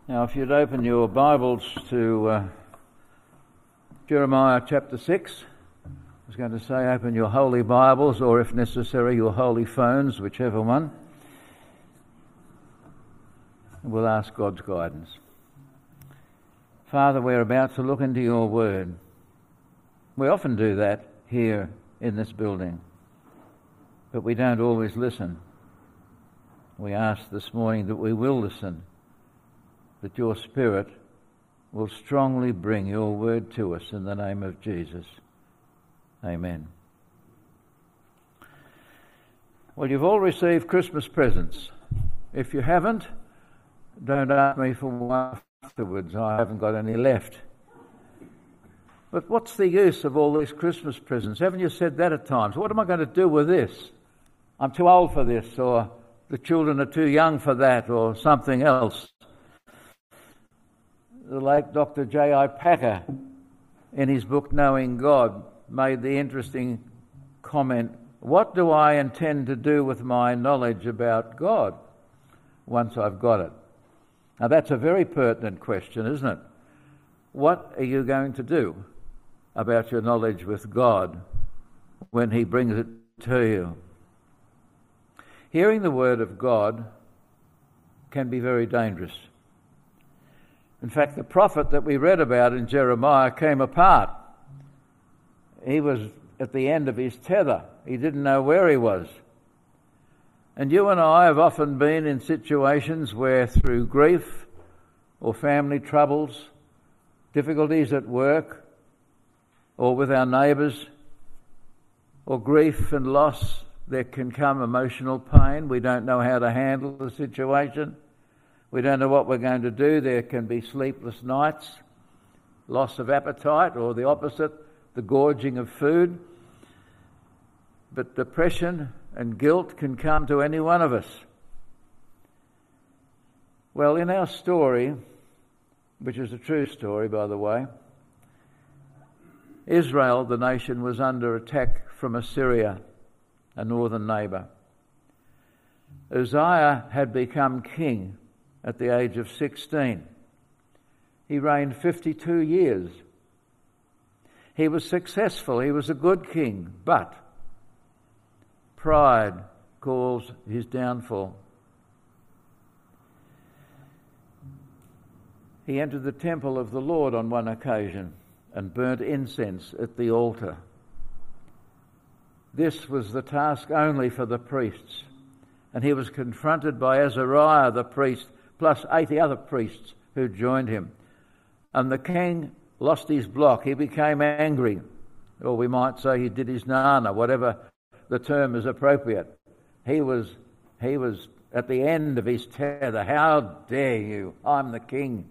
Now, if you'd open your Bibles to Jeremiah chapter 6, I was going to say open your holy Bibles, or if necessary, your holy phones, whichever one. We'll ask God's guidance. Father, we're about to look into your word. We often do that here in this building, but we don't always listen. We ask this morning that we will listen, that your Spirit will strongly bring your word to us in the name of Jesus. Amen. Well, you've all received Christmas presents. If you haven't, don't ask me for one afterwards. I haven't got any left. But what's the use of all these Christmas presents? Haven't you said that at times? What am I going to do with this? I'm too old for this, or the children are too young for that, or something else. The late Dr. J.I. Packer, in his book Knowing God, made the interesting comment, what do I intend to do with my knowledge about God once I've got it? Now that's a very pertinent question, isn't it? What are you going to do about your knowledge with God when he brings it to you? Hearing the word of God can be very dangerous. In fact, the prophet that we read about in Jeremiah came apart. He was at the end of his tether. He didn't know where he was. And you and I have often been in situations where through grief or family troubles, difficulties at work or with our neighbours, or grief and loss, there can come emotional pain. We don't know how to handle the situation. We don't know what we're going to do. There can be sleepless nights, loss of appetite, or the opposite, the gorging of food. But depression and guilt can come to any one of us. Well, in our story, which is a true story, by the way, Israel, the nation, was under attack from Assyria, a northern neighbour. Uzziah had become king at the age of 16. He reigned 52 years. He was successful. He was a good king, but pride caused his downfall. He entered the temple of the Lord on one occasion and burnt incense at the altar. This was the task only for the priests, and he was confronted by Azariah the priest, plus 80 other priests who joined him. And the king lost his block. He became angry. Or we might say he did his nana, whatever the term is appropriate. He was at the end of his tether. How dare you? I'm the king.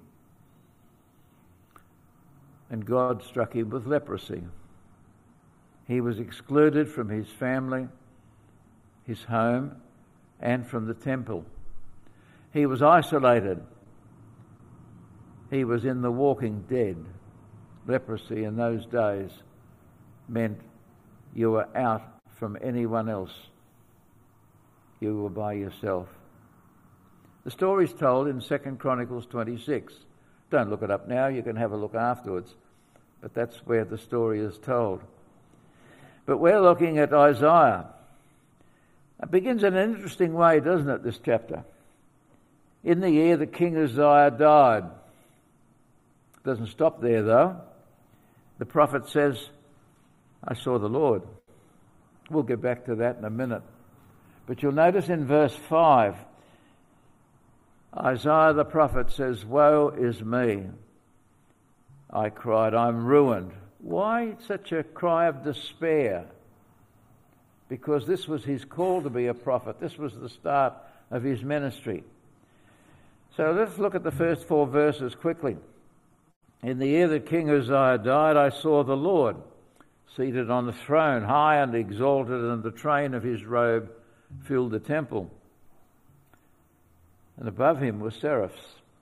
And God struck him with leprosy. He was excluded from his family, his home, and from the temple. He was isolated. He was in the walking dead. Leprosy in those days meant you were out from anyone else. You were by yourself. The story's told in 2 Chronicles 26. Don't look it up now, you can have a look afterwards. But that's where the story is told. But we're looking at Isaiah. It begins in an interesting way, doesn't it, this chapter? In the year that King Uzziah died. It doesn't stop there, though. The prophet says, I saw the Lord. We'll get back to that in a minute. But you'll notice in verse 5, Isaiah the prophet says, woe is me. I cried, I'm ruined. Why such a cry of despair? Because this was his call to be a prophet. This was the start of his ministry. So let's look at the first 4 verses quickly. In the year that King Uzziah died, I saw the Lord seated on the throne, high and exalted, and the train of his robe filled the temple. And above him were seraphs,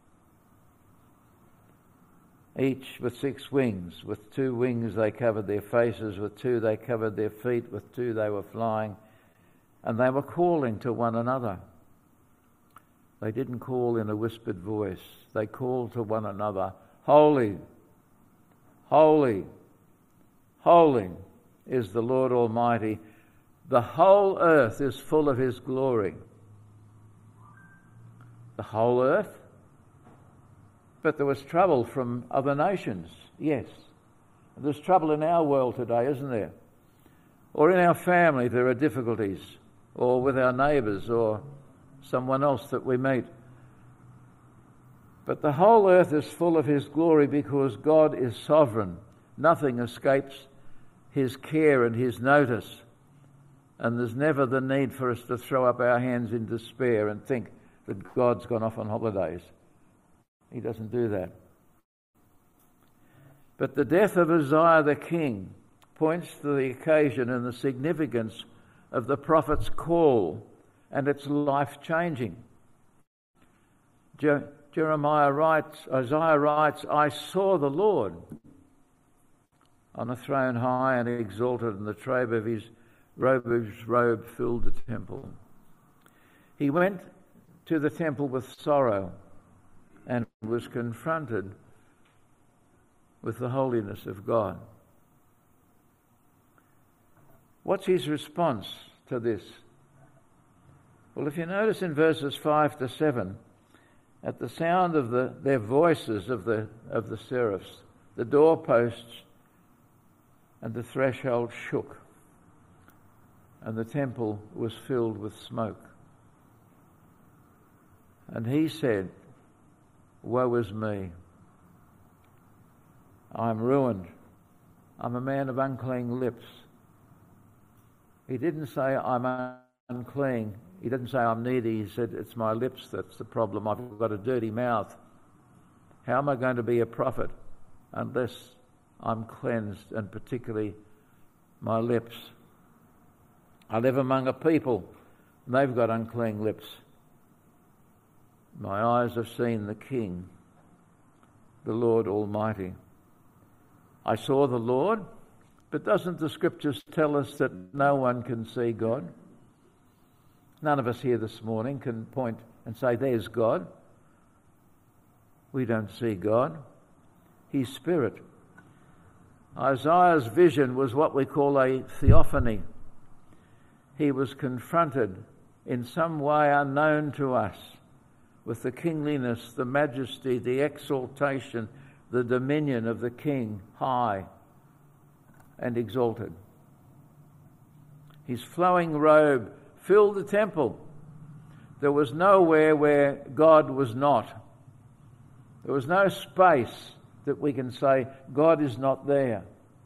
each with 6 wings. With 2 wings they covered their faces, with 2 they covered their feet, with 2 they were flying, and they were calling to one another. They didn't call in a whispered voice. They called to one another, "Holy, holy, holy is the Lord Almighty. The whole earth is full of his glory." The whole earth? But there was trouble from other nations, yes. There's trouble in our world today, isn't there? Or in our family there are difficulties, or with our neighbours, or someone else that we meet. But the whole earth is full of his glory because God is sovereign. Nothing escapes his care and his notice. And there's never the need for us to throw up our hands in despair and think that God's gone off on holidays. He doesn't do that. But the death of Uzziah the king points to the occasion and the significance of the prophet's call, and it's life-changing. Isaiah writes, "I saw the Lord on a throne high and exalted, and the train of his robe filled the temple." He went to the temple with sorrow and was confronted with the holiness of God. What's his response to this? Well, if you notice in verses 5 to 7, at the sound of their voices of the seraphs, the doorposts and the threshold shook, and the temple was filled with smoke. And he said, "Woe is me! I'm ruined. I'm a man of unclean lips." He didn't say, "I'm unclean." He didn't say, "I'm needy." He said, "It's my lips that's the problem. I've got a dirty mouth. How am I going to be a prophet unless I'm cleansed, and particularly my lips? I live among a people, and they've got unclean lips. My eyes have seen the King, the Lord Almighty." I saw the Lord, but doesn't the Scriptures tell us that no one can see God? None of us here this morning can point and say, "There's God." We don't see God. He's Spirit. Isaiah's vision was what we call a theophany. He was confronted in some way unknown to us with the kingliness, the majesty, the exaltation, the dominion of the King, high and exalted. His flowing robe filled the temple. There was nowhere where God was not. There was no space that we can say God is not there.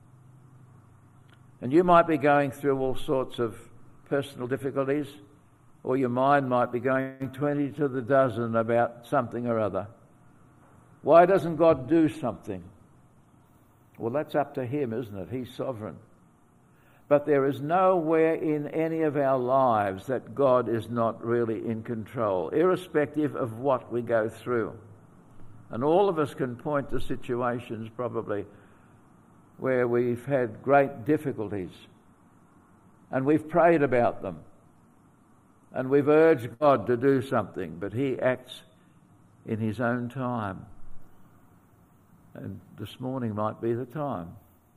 And you might be going through all sorts of personal difficulties, or your mind might be going 20 to the dozen about something or other. Why doesn't God do something? Well, that's up to him, isn't it? He's sovereign. But there is nowhere in any of our lives that God is not really in control, irrespective of what we go through. And all of us can point to situations probably where we've had great difficulties, and we've prayed about them, and we've urged God to do something, but he acts in his own time. And this morning might be the time.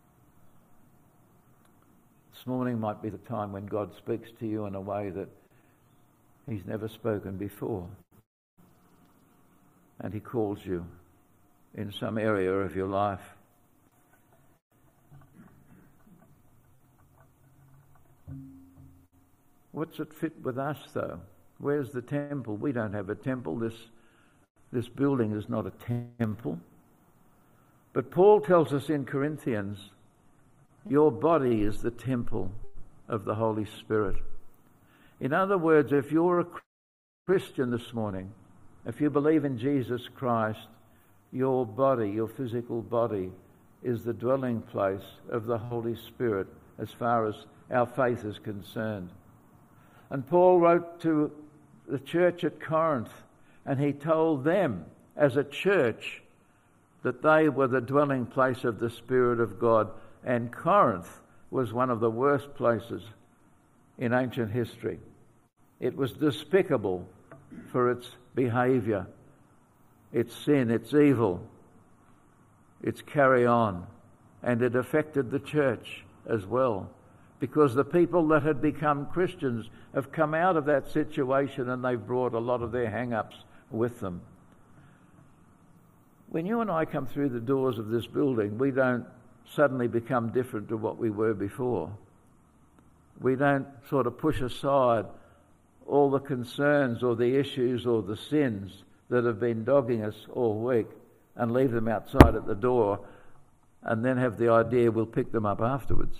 This morning might be the time when God speaks to you in a way that he's never spoken before. And he calls you in some area of your life. What's it fit with us, though? Where's the temple? We don't have a temple. This building is not a temple. But Paul tells us in Corinthians, your body is the temple of the Holy Spirit. In other words, if you're a Christian this morning, if you believe in Jesus Christ, your body, your physical body, is the dwelling place of the Holy Spirit as far as our faith is concerned. And Paul wrote to the church at Corinth, and he told them as a church that they were the dwelling place of the Spirit of God. And Corinth was one of the worst places in ancient history. It was despicable for its behaviour, its sin, its evil, its carry on. And it affected the church as well, because the people that had become Christians have come out of that situation and they've brought a lot of their hang-ups with them. When you and I come through the doors of this building, we don't suddenly become different to what we were before. We don't sort of push aside all the concerns or the issues or the sins that have been dogging us all week and leave them outside at the door and then have the idea we'll pick them up afterwards.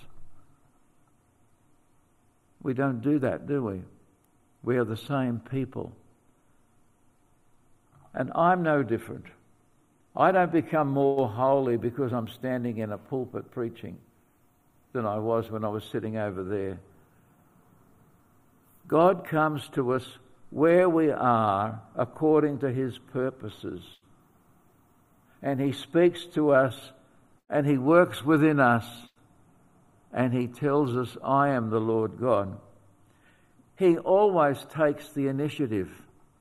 We don't do that, do we? We are the same people. And I'm no different. I don't become more holy because I'm standing in a pulpit preaching than I was when I was sitting over there. God comes to us where we are according to his purposes. And he speaks to us and he works within us and he tells us, I am the Lord God. He always takes the initiative.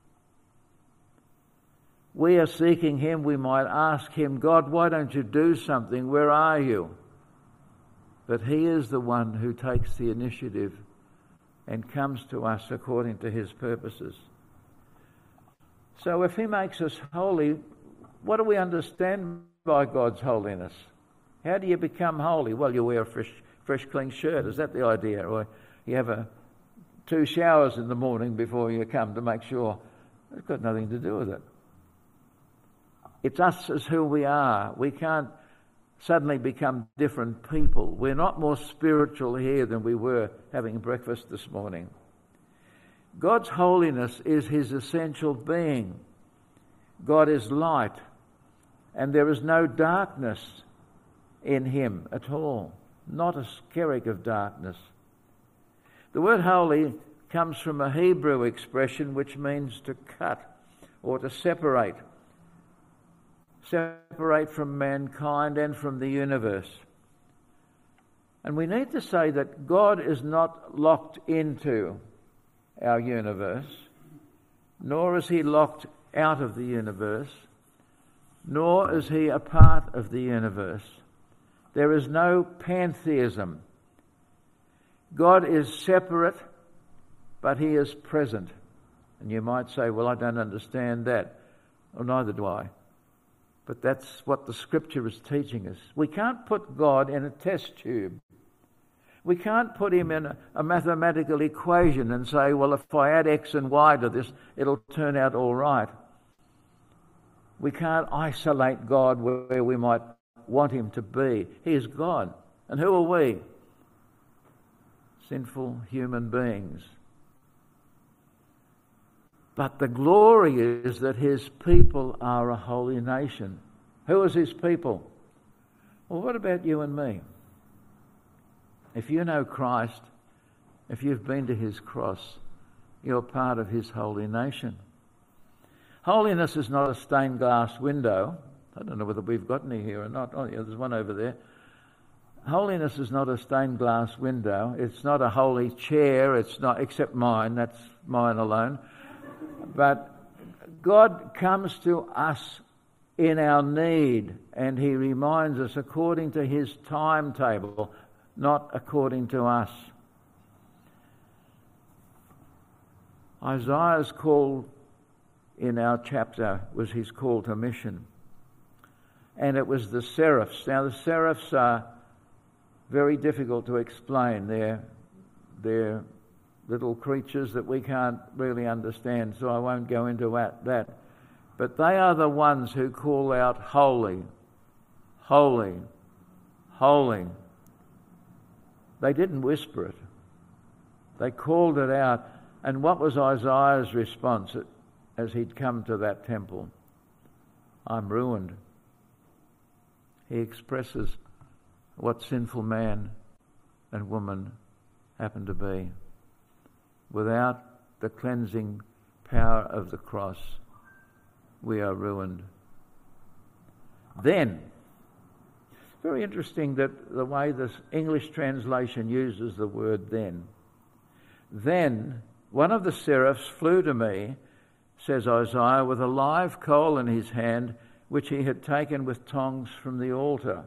We are seeking him, we might ask him, God, why don't you do something? Where are you? But he is the one who takes the initiative and comes to us according to his purposes. So if he makes us holy, what do we understand by God's holiness? How do you become holy? Well, you wear a fresh clean shirt. Is that the idea? Or you have 2 showers in the morning before you come to make sure. It's got nothing to do with it. It's us as who we are. We can't suddenly become different people. We're not more spiritual here than we were having breakfast this morning. God's holiness is his essential being. God is light, and there is no darkness in him at all, not a skerrick of darkness. The word holy comes from a Hebrew expression which means to cut or to separate from mankind and from the universe. And we need to say that God is not locked into our universe, nor is he locked out of the universe, nor is he a part of the universe. There is no pantheism. God is separate, but he is present. And you might say, well, I don't understand that. Well, neither do I. But that's what the scripture is teaching us. We can't put God in a test tube. We can't put him in a mathematical equation and say, well, if I add X and Y to this, it'll turn out all right. We can't isolate God where we might want him to be. He is God. And who are we? Sinful human beings. But the glory is that his people are a holy nation. Who is his people? Well, what about you and me? If you know Christ, if you've been to his cross, you're part of his holy nation. Holiness is not a stained glass window. I don't know whether we've got any here or not. Oh, yeah, there's one over there. Holiness is not a stained glass window. It's not a holy chair. It's not, except mine. That's mine alone. But God comes to us in our need, and he reminds us according to his timetable, not according to us. Isaiah's call in our chapter was his call to mission. And it was the seraphs. Now the seraphs are very difficult to explain. They're little creatures that we can't really understand, so I won't go into that. But they are the ones who call out, holy, holy, holy. They didn't whisper it. They called it out. And what was Isaiah's response as he'd come to that temple? I'm ruined. He expresses what sinful man and woman happen to be. Without the cleansing power of the cross, we are ruined. Then, it's very interesting that the way this English translation uses the word then. Then, one of the seraphs flew to me says Isaiah, with a live coal in his hand, which he had taken with tongs from the altar.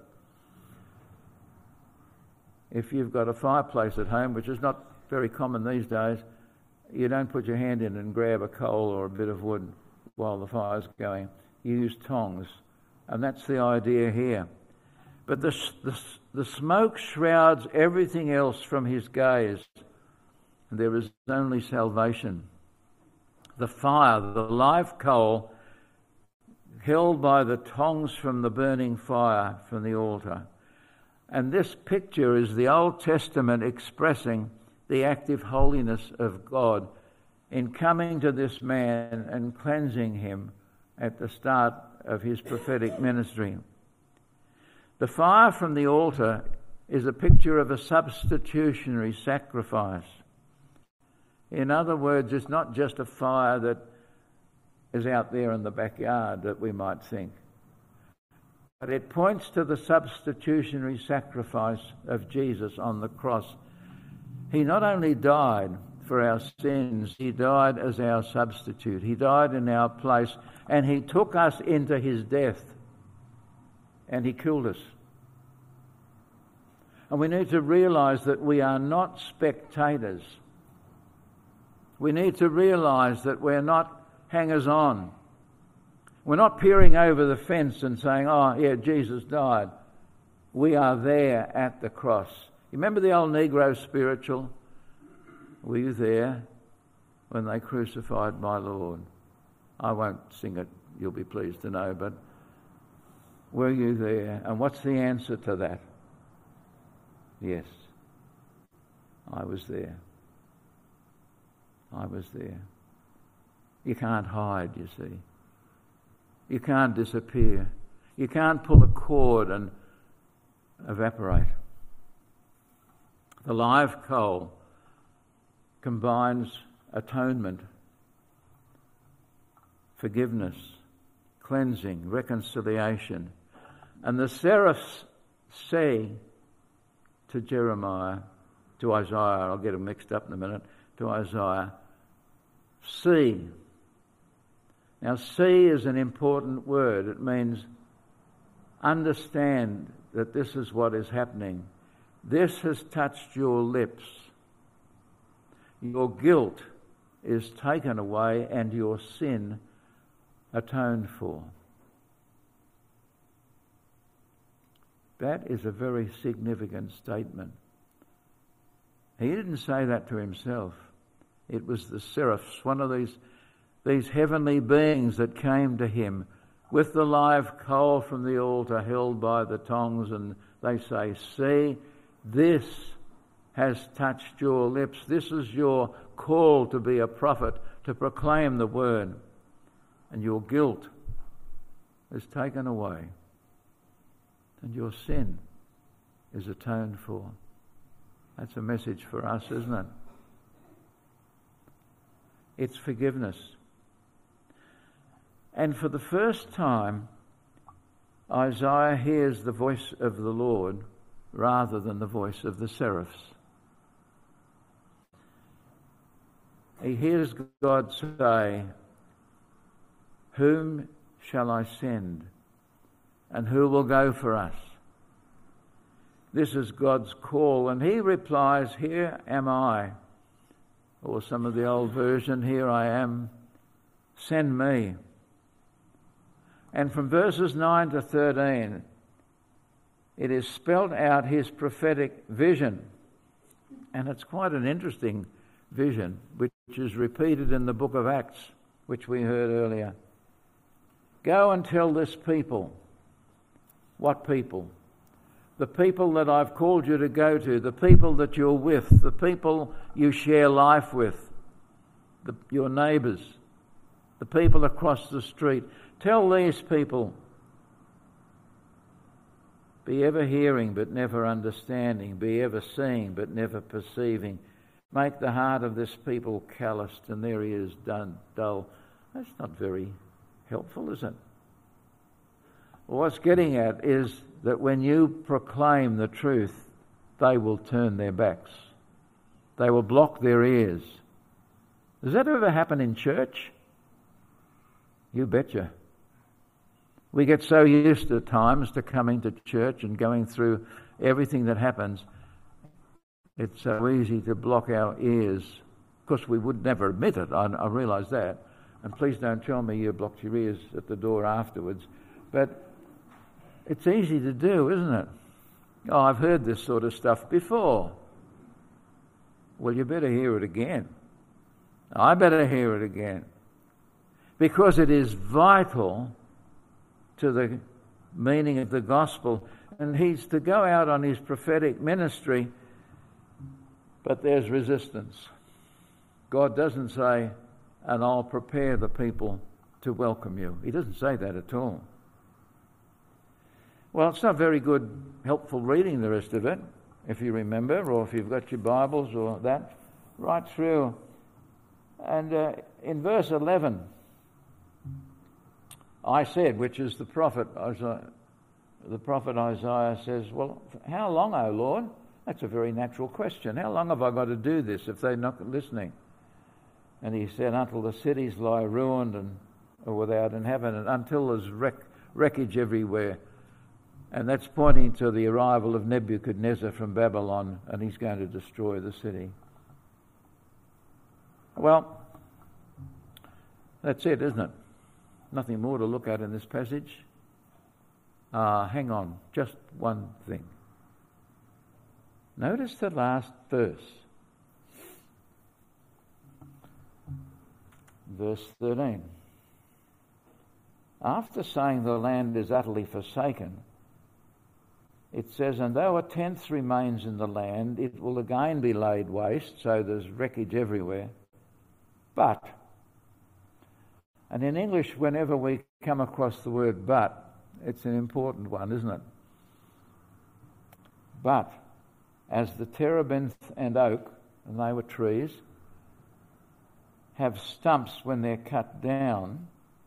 If you've got a fireplace at home, which is not very common these days, you don't put your hand in and grab a coal or a bit of wood while the fire's going. You use tongs, and that's the idea here. But the smoke shrouds everything else from his gaze. There is only salvation. The fire, the live coal, held by the tongs from the burning fire from the altar. And this picture is the Old Testament expressing the active holiness of God in coming to this man and cleansing him at the start of his prophetic ministry. The fire from the altar is a picture of a substitutionary sacrifice. In other words, it's not just a fire that is out there in the backyard that we might think, but it points to the substitutionary sacrifice of Jesus on the cross. He not only died for our sins, he died as our substitute. He died in our place, and he took us into his death, and he killed us. And we need to realise that we are not spectators. We need to realise that we're not hangers-on. We're not peering over the fence and saying, oh, yeah, Jesus died. We are there at the cross. You remember the old Negro spiritual? Were you there when they crucified my Lord? I won't sing it, you'll be pleased to know, but were you there? And what's the answer to that? Yes, I was there. I was there. You can't hide, you see. You can't disappear. You can't pull a cord and evaporate. The live coal combines atonement, forgiveness, cleansing, reconciliation. And the seraphs say to Jeremiah, to Isaiah, I'll get them mixed up in a minute, to Isaiah, see. Now, see is an important word. It means understand that this is what is happening. This has touched your lips. Your guilt is taken away and your sin atoned for. That is a very significant statement. He didn't say that to himself. It was the seraphs, one of these heavenly beings that came to him with the live coal from the altar held by the tongs, and they say, see, this has touched your lips. This is your call to be a prophet, to proclaim the word. And your guilt is taken away. And your sin is atoned for. That's a message for us, isn't it? It's forgiveness. And for the first time, Isaiah hears the voice of the Lord rather than the voice of the seraphs. He hears God say, whom shall I send? And who will go for us? This is God's call, and he replies, here am I. Or some of the old version, here I am, send me. And from verses 9 to 13, it is spelt out his prophetic vision. And it's quite an interesting vision, which is repeated in the book of Acts, which we heard earlier. Go and tell this people. What people? The people that I've called you to go to, the people that you're with, the people you share life with, your neighbours, the people across the street. Tell these people, be ever hearing but never understanding, be ever seeing but never perceiving. Make the heart of this people calloused and their ears dull. That's not very helpful, is it? Well, what's getting at is that when you proclaim the truth, they will turn their backs. They will block their ears. Does that ever happen in church? You betcha. We get so used at times to coming to church and going through everything that happens. It's so easy to block our ears. Of course, we would never admit it. I realise that. And please don't tell me you blocked your ears at the door afterwards. But it's easy to do, isn't it? Oh, I've heard this sort of stuff before. Well, you better hear it again. I better hear it again. Because it is vital to the meaning of the gospel. And he's to go out on his prophetic ministry, but there's resistance. God doesn't say, and I'll prepare the people to welcome you. He doesn't say that at all. Well, it's not very good, helpful reading, the rest of it, if you remember, or if you've got your Bibles or that, right through. And in verse 11, I said, which is the prophet Isaiah says, well, how long, O Lord? That's a very natural question. How long have I got to do this if they're not listening? And he said, until the cities lie ruined and or without inhabitant, until there's wreckage everywhere. And that's pointing to the arrival of Nebuchadnezzar from Babylon, and he's going to destroy the city. Well, that's it, isn't it? Nothing more to look at in this passage. Hang on, just one thing. Notice the last verse. Verse 13. After saying the land is utterly forsaken, it says, and though a tenth remains in the land, it will again be laid waste, so there's wreckage everywhere. But, and in English, whenever we come across the word but, it's an important one, isn't it? But, as the terebinth and oak, and they were trees, have stumps when they're cut down.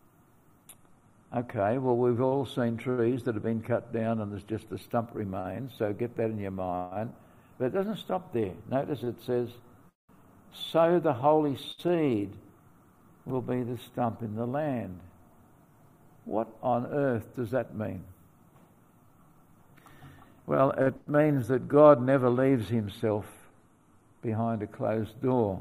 Okay, well, we've all seen trees that have been cut down and there's just a stump remains, so get that in your mind. But it doesn't stop there. Notice it says, so the holy seed will be the stump in the land. What on earth does that mean? Well, it means that God never leaves himself behind a closed door.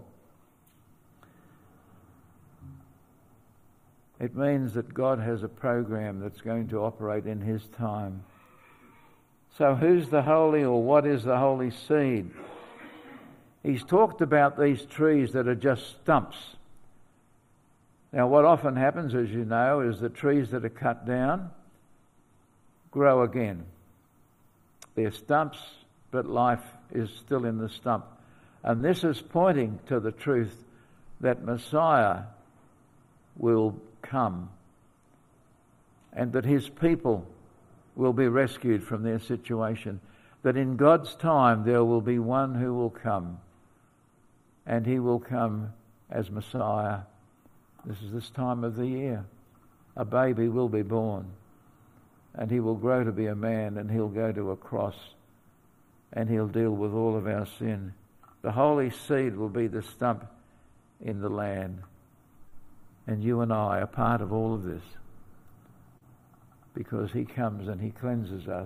It means that God has a program that's going to operate in his time. So who's the holy, or what is the holy seed? He's talked about these trees that are just stumps. Now, what often happens, as you know, is the trees that are cut down grow again. They're stumps, but life is still in the stump. And this is pointing to the truth that Messiah will come and that his people will be rescued from their situation. That in God's time there will be one who will come, and he will come as Messiah. This is this time of the year. A baby will be born, and he will grow to be a man, and he'll go to a cross, and he'll deal with all of our sin. The holy seed will be the stump in the land, and you and I are part of all of this, because he comes and he cleanses us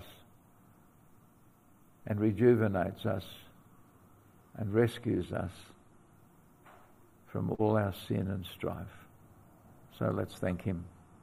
and rejuvenates us and rescues us from all our sin and strife. So let's thank him.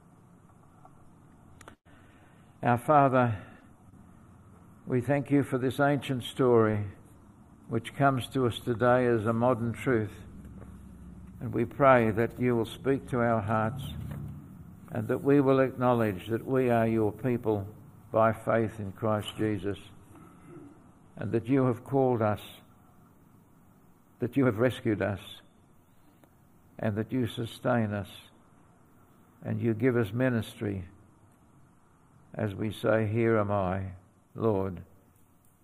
Our Father, we thank you for this ancient story which comes to us today as a modern truth. And we pray that you will speak to our hearts and that we will acknowledge that we are your people by faith in Christ Jesus, and that you have called us, that you have rescued us, and that you sustain us, and you give us ministry as we say, here am I, Lord,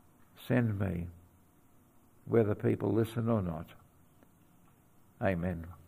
send me, whether people listen or not. Amen.